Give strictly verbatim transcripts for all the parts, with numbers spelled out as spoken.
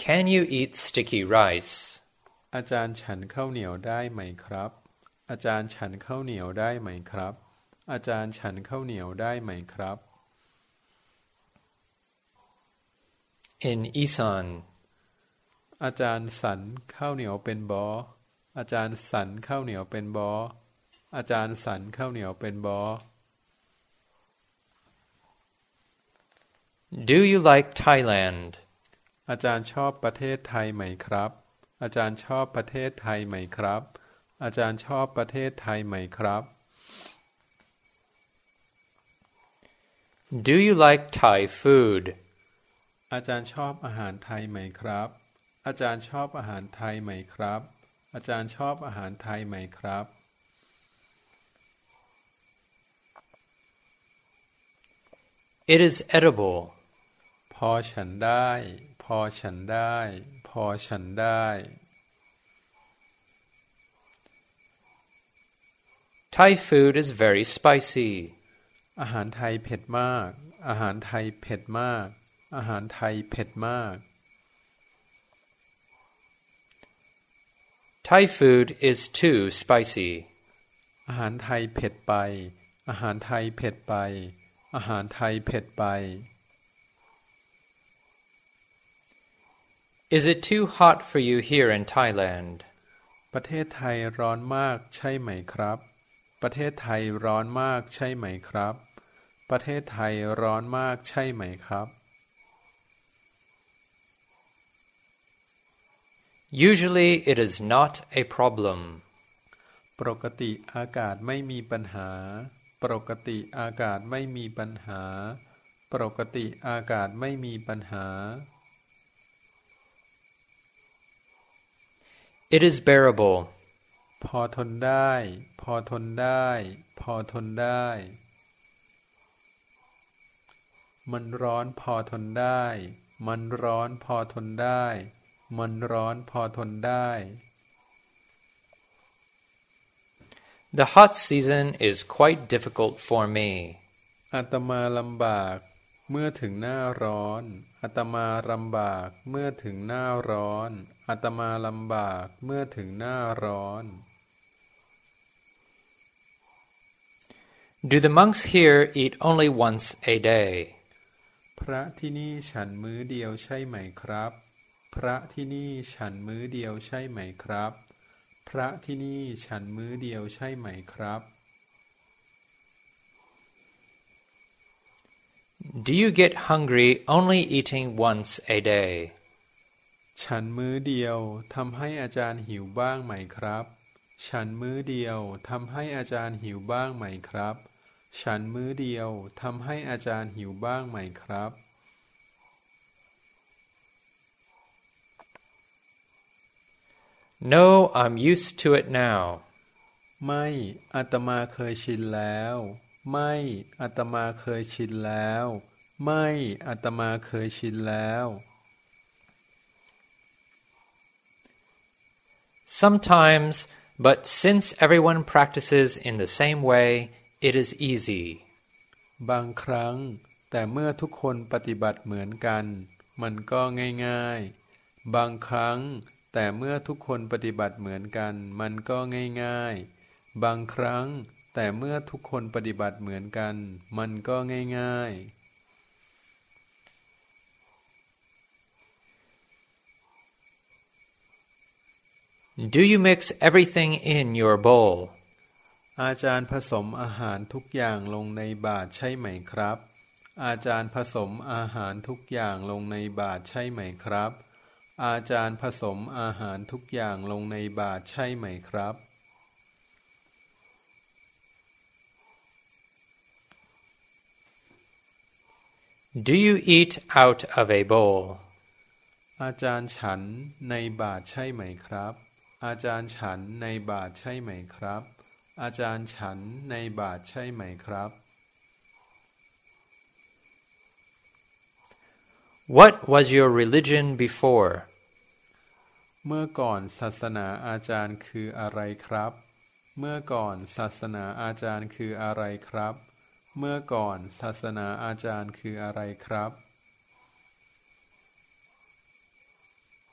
Can you eat sticky rice? อาจารย์ฉันข้าวเหนียวได้ไหมครับอาจารย์ฉันข้าวเหนียวได้ไหมครับอาจารย์ฉันข้าวเหนียวได้ไหมครับ In Isan, อาจารย์สันข้าวเหนียวเป็นบออาจารย์สันข้าวเหนียวเป็นบออาจารย์สันข้าวเหนียวเป็นบอ Do you like Thailand? อาจารย์ชอบประเทศไทยไหมครับอาจารย์ชอบประเทศไทยไหมครับอาจารย์ชอบประเทศไทยไหมครับ Do you like Thai food? อาจารย์ชอบอาหารไทยไหมครับอาจารย์ชอบอาหารไทยไหมครับอาจารย์ชอบอาหารไทยไหมครับ It is edible. พอฉันได้พอฉันได้พอฉันได้ Thai food is very spicy. อาหารไทยเผ็ดมากอาหารไทยเผ็ดมากอาหารไทยเผ็ดมาก Thai food is too spicy. อาหารไทยเผ็ดไปอาหารไทยเผ็ดไปอาหารไทยเผ็ดไป Is it too hot for you here in Thailand? ประเทศไทยร้อนมากใช่ไหมครับประเทศไทยร้อนมากใช่ไหมครับประเทศไทยร้อนมากใช่ไหมครับ Usually it is not a problem. ปกติอากาศไม่มีปัญหาปกติอากาศไม่มีปัญหาปกติอากาศไม่มีปัญหา It is bearable. พอทนได้พอทนได้พอทนได้มันร้อนพอทนได้มันร้อนพอทนได้มันร้อนพอทนได้ The hot season is quite difficult for me. อาตมาลำบากเมื่อถึงหน้าร้อนอาตมาลำบากเมื่อถึงหน้าร้อนอาตมาลำบากเมื่อถึงหน้าร้อน Do the monks here eat only once a day? พระที่นี่ฉันมื้อเดียวใช่ไหมครับพระที่นี่ฉันมื้อเดียวใช่ไหมครับพระที่นี่ฉันมื้อเดียวใช่ไหมครับ Do you get hungry only eating once a day? ฉันมื้อเดียวทำให้อาจารย์หิวบ้างไหมครับฉันมื้อเดียวทำให้อาจารย์หิวบ้างไหมครับฉันมื้อเดียวทำให้อาจารย์หิวบ้างไหมครับ No, I'm used to it now. ไม่อาตมาเคยชินแล้วไม่อาตมาเคยชินแล้วไม่อาตมาเคยชินแล้ว Sometimes, but since everyone practices in the same way, it is easy. บางครั้งแต่เมื่อทุกคนปฏิบัติเหมือนกันมันก็ง่ายๆบางครั้งแต่เมื่อทุกคนปฏิบัติเหมือนกันมันก็ง่ายๆบางครั้งแต่เมื่อทุกคนปฏิบัติเหมือนกันมันก็ง่ายๆ Do you mix everything in your bowl? อาจารย์ผสมอาหารทุกอย่างลงในบาตรใช่ไหมครับอาจารย์ผสมอาหารทุกอย่างลงในบาตรใช่ไหมครับอาจารย์ผสมอาหารทุกอย่างลงในบาตรใช่ไหมครับ Do you eat out of a bowl? อาจารย์ฉันในบาตรใช่ไหมครับอาจารย์ฉันในบาตรใช่ไหมครับอาจารย์ฉันในบาตรใช่ไหมครับ What was your religion before? เมื่อก่อนศาสนาอาจารย์คืออะไรครับเมื่อก่อนศาสนาอาจารย์คืออะไรครับเมื่อก่อนศาสนาอาจารย์คืออะไรครับ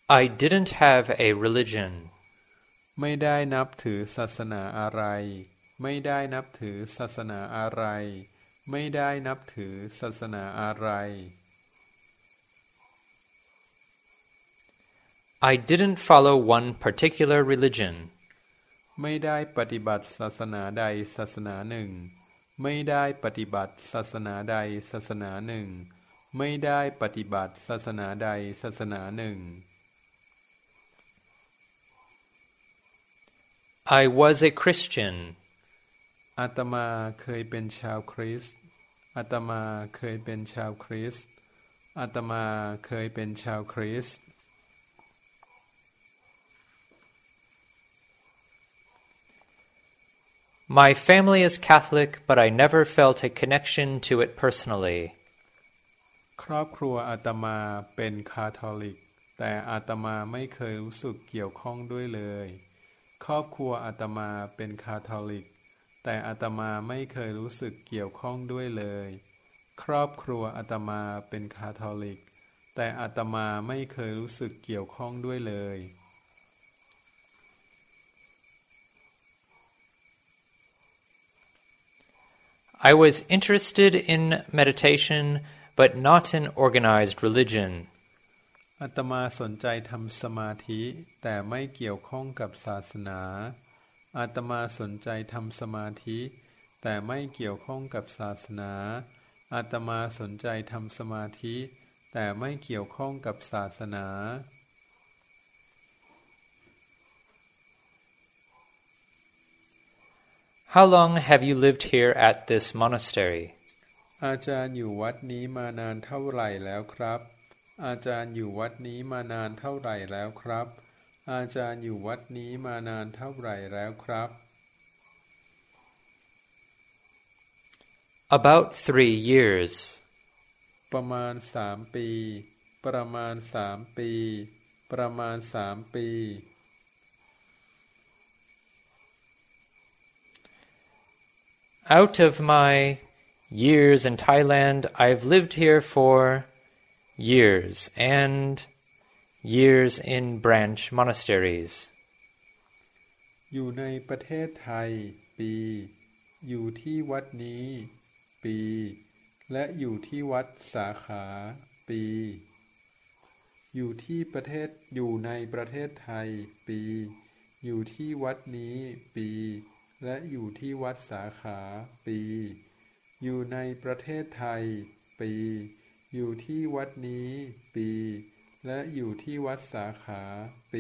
I didn't have a religion. ไม่ได้นับถือศาสนาอะไรไม่ได้นับถือศาสนาอะไรไม่ได้นับถือศาสนาอะไร I didn't follow one particular religion. ไม่ได้ปฏิบัติศาสนาใดศาสนาหนึ่งไม่ได้ปฏิบัติศาสนาใดศาสนาหนึ่งไม่ได้ปฏิบัติศาสนาใดศาสนาหนึ่ง I was a Christian. อาตมาเคยเป็นชาวคริสต์อาตมาเคยเป็นชาวคริสต์อาตมาเคยเป็นชาวคริสต์ My family is Catholic, but I never felt a connection to it personally. ครอบครัวอาตมาเป็นคาทอลิกแต่อาตมาไม่เคยรู้สึกเกี่ยวข้องด้วยเลยครอบครัวอาตมาเป็นคาทอลิกแต่อาตมาไม่เคยรู้สึกเกี่ยวข้องด้วยเลยครอบครัวอาตมาเป็นคาทอลิกแต่อาตมาไม่เคยรู้สึกเกี่ยวข้องด้วยเลย I was interested in meditation, but not in organized religion. อาตมาสนใจทำสมาธิแต่ไม่เกี่ยวข้องกับศาสนาอาตมาสนใจทำสมาธิแต่ไม่เกี่ยวข้องกับศาสนาอาตมาสนใจทำสมาธิแต่ไม่เกี่ยวข้องกับศาสนา How long have you lived here at this monastery? อาจารย์อยู่วัดนี้มานานเท่าไหร่แล้วครับอาจารย์อยู่วัดนี้มานานเท่าไหร่แล้วครับอาจารย์อยู่วัดนี้มานานเท่าไหร่แล้วครับ About three years. ประมาณสามปีประมาณสามปีประมาณสามปี Out of my years in Thailand, I've lived here for years and years in branch monasteries. อยู่ในประเทศไทยปีอยู่ที่วัดนี้ปีและอยู่ที่วัดสาขาปีอยู่ที่ประเทศอยู่ในประเทศไทยปีอยู่ที่วัดนี้ปีและอยู่ที่วัดสาขาปีอยู่ในประเทศไทยปีอยู่ที่วัดนี้ปีและอยู่ที่วัดสาขาปี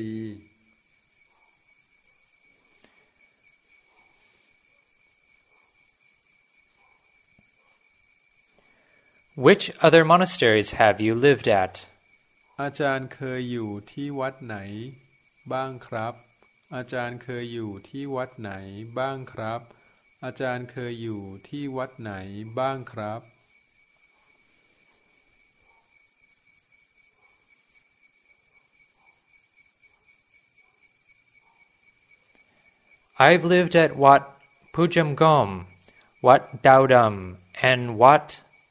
Which other monasteries have you lived at? อาจารย์เคยอยู่ที่วัดไหนบ้างครับอาจารย์เคยอยู่ที่วัดไหนบ้างครับอาจารย์เคยอยู่ที่วัดไหนบ้างครับ I've lived at Wat Pujamgom, Wat Daudam, and Wat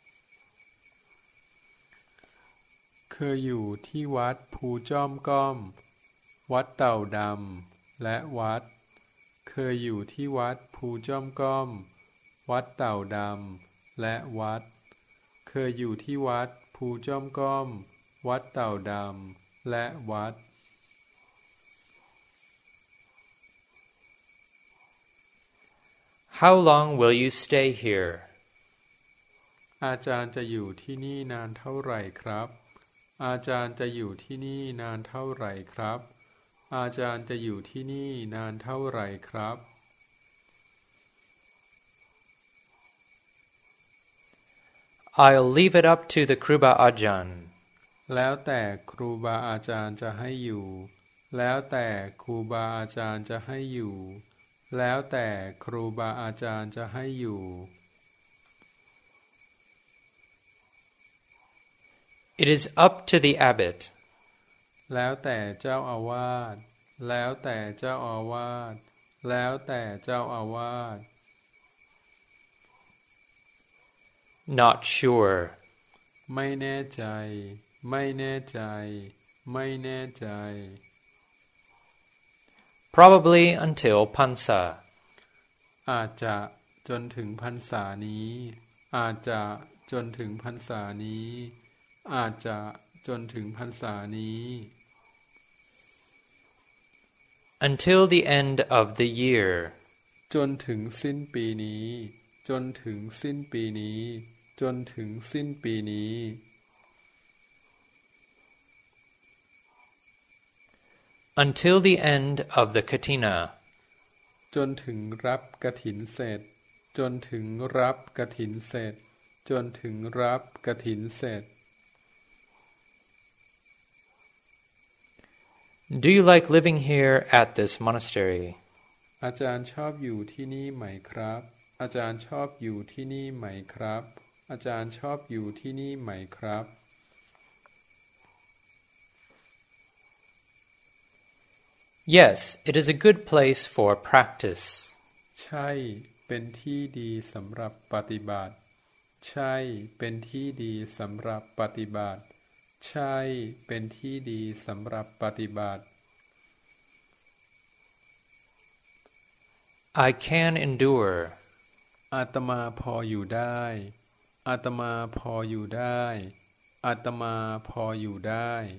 เคยอยู่ที่วัดภูจ้อมก้อมวัดเต่าดำและวัดเคยอยู่ที่วัดภูจ้อมก้อมวัดเต่าดำและวัดเคยอยู่ที่วัดภูจ้อมก้อมวัดเต่าดำและวัด How long will you stay here? อาจารย์จะอยู่ที่นี่นานเท่าไหร่ครับอาจารย์จะอยู่ที่นี่นานเท่าไหร่ครับอาจารย์จะอยู่ที่นี่นานเท่าไหร่ครับ I'll leave it up to the Kruba Ajahn. แล้วแต่ครูบาอาจารย์จะให้อยู่แล้วแต่ครูบาอาจารย์จะให้อยู่แล้วแต่ครูบาอาจารย์จะให้อยู่ It is up to the abbot. แล้วแต่เจ้าอาวาสแล้วแต่เจ้าอาวาสแล้วแต่เจ้าอาวาส Not sure. ไม่แน่ใจไม่แน่ใจไม่แน่ใจ Probably until Pansa. อาจจะจนถึงพรรษานี้อาจจะจนถึงพรรษานี้อาจจะจนถึงพรรษานี้ Until the end of the year. จนถึงสิ้นปีนี้จนถึงสิ้นปีนี้จนถึงสิ้นปีนี้ Until the end of the Katina. จนถึงรับกฐินเสร็จจนถึงรับกฐินเสร็จจนถึงรับกฐินเสร็จ Do you like living here at this monastery? อาจารย์ชอบอยู่ที่นี่ไหมครับอาจารย์ชอบอยู่ที่นี่ไหมครับอาจารย์ชอบอยู่ที่นี่ไหมครับ Yes, it is a good place for practice. ใช่เป็นที่ดีสำหรับปฏิบัติใช่เป็นที่ดีสำหรับปฏิบัติใช่เป็นที่ดีสำหรับปฏิบัติ I can endure. อาตมาพออยู่ได้อาตมาพออยู่ได้อาตมาพออยู่ได้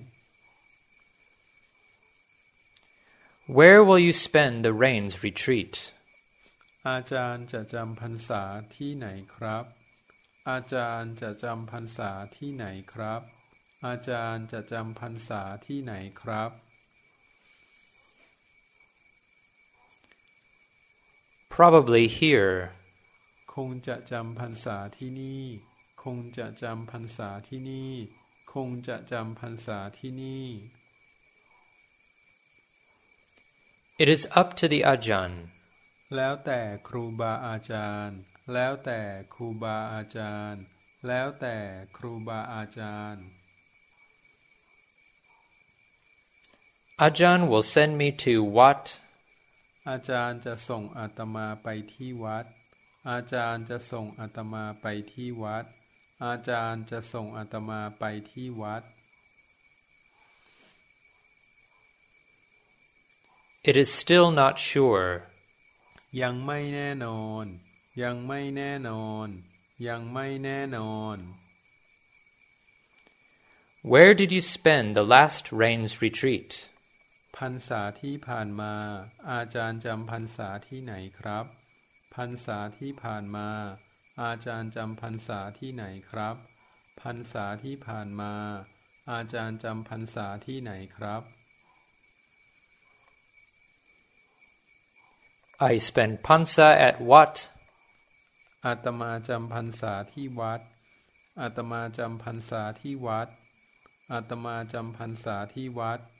Where will you spend the rains retreat? อาจารย์จะจำพรรษาที่ไหนครับอาจารย์จะจำพรรษาที่ไหนครับอาจารย์จะจำพรรษาที่ไหนครับ Probably here. คงจะจำพรรษาที่นี่คงจะจำพรรษาที่นี่คงจะจำพรรษาที่นี่ It is up to the Ajahn. แล้วแต่ครูบาอาจารย์แล้วแต่ครูบาอาจารย์แล้วแต่ครูบาอาจารย์ Ajahn will send me to Wat. อาจารย์จะส่งอาตมาไปที่วัดอาจารย์จะส่งอาตมาไปที่วัดอาจารย์จะส่งอาตมาไปที่วัด It is still not sure. ยังไม่แน่นอนยังไม่แน่นอนยังไม่แน่นอน Where did you spend the last rains retreat? พรรษาที่ผ่านมาอาจารย์จำพรรษาที่ไหนครับพรรษาที่ผ่านมาอาจารย์จำพรรษาที่ไหนครับพรรษาที่ผ่านมาอาจารย์จำพรรษาที่ไหนครับ I spent Pansa at Wat. อาตมาจำพรรษาที่วัดอาตมาจำพรรษาที่วัดอาตมาจำพรรษาที่วัด